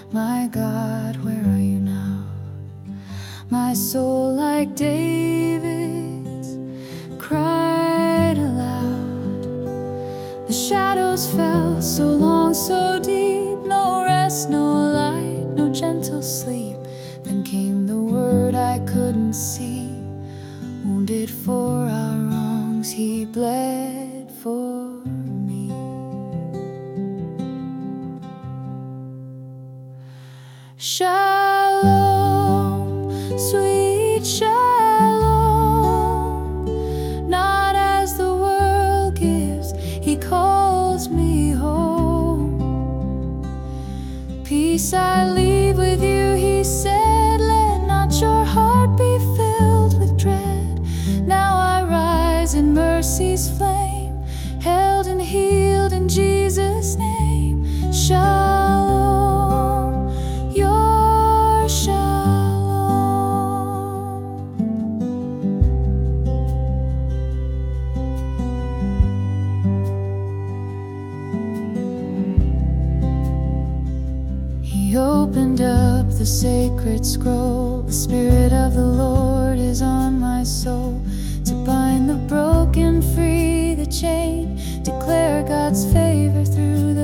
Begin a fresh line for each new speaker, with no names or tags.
My God, where are you now? My soul, like David's, cried aloud. The shadows fell so long, so deep, no rest, no light, no gentle sleep. Then came the word I couldn't see. Wounded for our wrongs, he bled for me. Shalom, sweet shalom. Not as the world gives, he calls me home. Peace I leave with you, he said. Let not your heart be filled with dread. Now I rise in mercy's flame, held and healed in Jesus' name. Shalom, your shalom. He opened up the sacred scroll. The Spirit of the Lord is on my soul, to bind the broken, free the chained, declare God's favor through